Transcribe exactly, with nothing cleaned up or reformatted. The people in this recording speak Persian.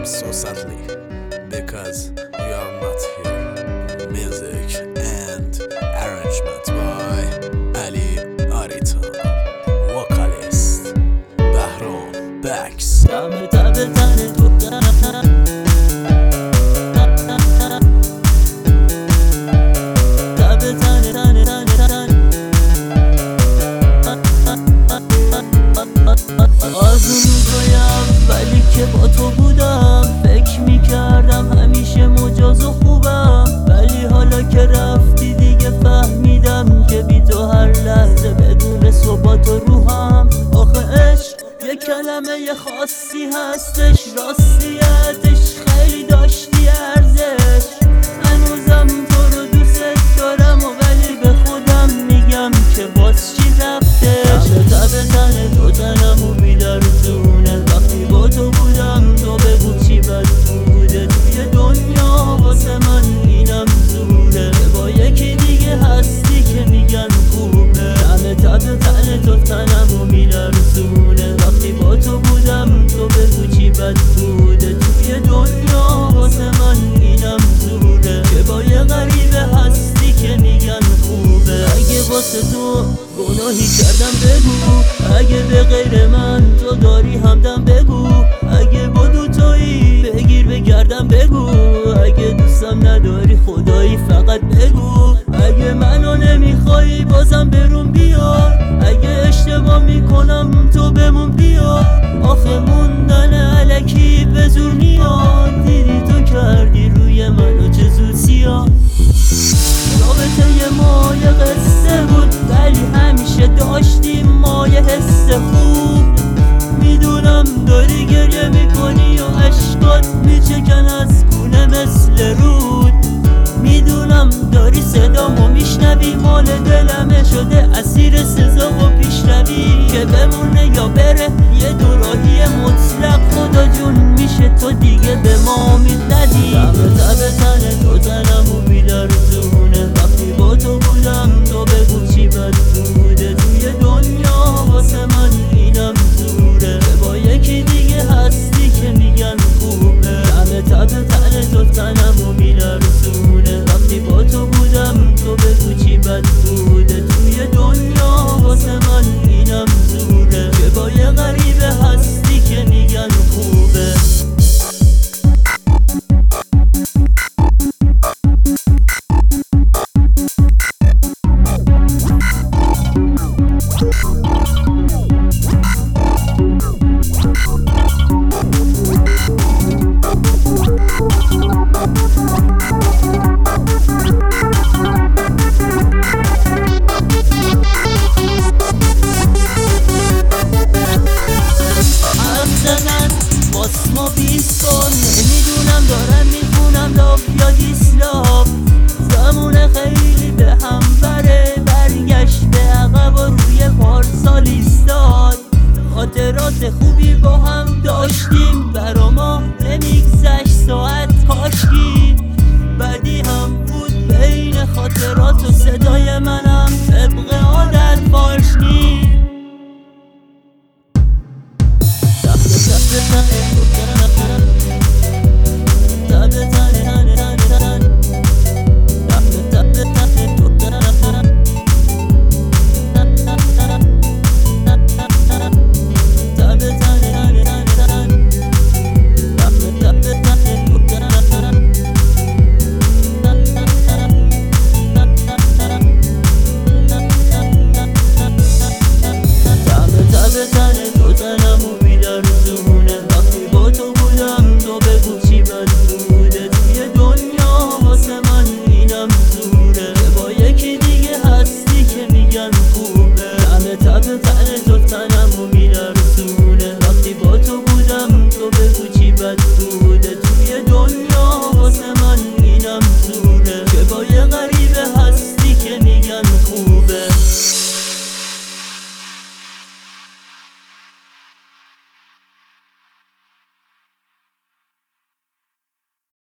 so sadly because we are not here. Music and arrangement by Ali Arita, vocalist Bahram Bax. از اون روزای اولی که با تو بودم فکر میکردم همیشه مجاز و خوبم، ولی حالا که رفتی دیگه فهمیدم که بی تو هر لحظه بدون ثبات و روحم. آخه عشق یه کلمه یه خاصی هستش، راستیتش خیلی داشتی ارزش. هنوزم تو رو دوست دارم و ولی به خودم میگم که باز چی رفتش. تب تن تو تنم و میلرزونه، وقتی با تو بودم تو بگو چی بد بوده توی دنیا واسه من اینم زوره. با یکی دیگه هستی که میگن خوبه. تب تب تن تو تنم و میلرزونه، وقتی با تو بودم تو بگو چی بد بوده توی دنیا واسه من اینم زوره. که با یه غریبه هستی که میگن خوبه. اگه واسه تو گناهی کردم بگو، اگه به غیر من تو داری همدم بگو، اگه با دوتایی بگیر بگردم بگو، اگه دوستم نداری خدایی فقط بگو، اگه منو نمیخوایی بازم برون بیار، اگه اشتباه میکنم تو بمون بیار. آخه موندن الکی به زور میاد، دیدی تو کردی روی منو چه زود سیاه. رابطه ما یه قصه بود ولی همیشه داشتیم ما یه حس خوب. میدونم داری گریه میکنی و عشقات میچکن از گونه مثل رود. میدونم داری صدامو میشنوی، مال دلمه شده اسیر سزا و پیشروی. که بمونه یا بره یه دوراهی مطلق، خدا جون میشه تو دیگه به ما امید ندی. تب تب تن تو تنمو میلرزونه، وقتی با تو بودم تو بگو چی بد بوده توی دنیا واسه من اینم زوره. با یکی دیگه هستی که میگن خوبه. تب تب تن تو تنمو میلرزونه، وقتی با تو بودم تو بگو چی بد بوده توی دنیا واسه من اینم زوره. که با یه غریبه هستی که میگن خوبه. ما بیست کن نمیدونم دارم میخونم لاف یا دیسلاف. زمان خیلی به هم بره، برگشت به عقب و روی پارسال ایستاد. خاطرات خوبی با هم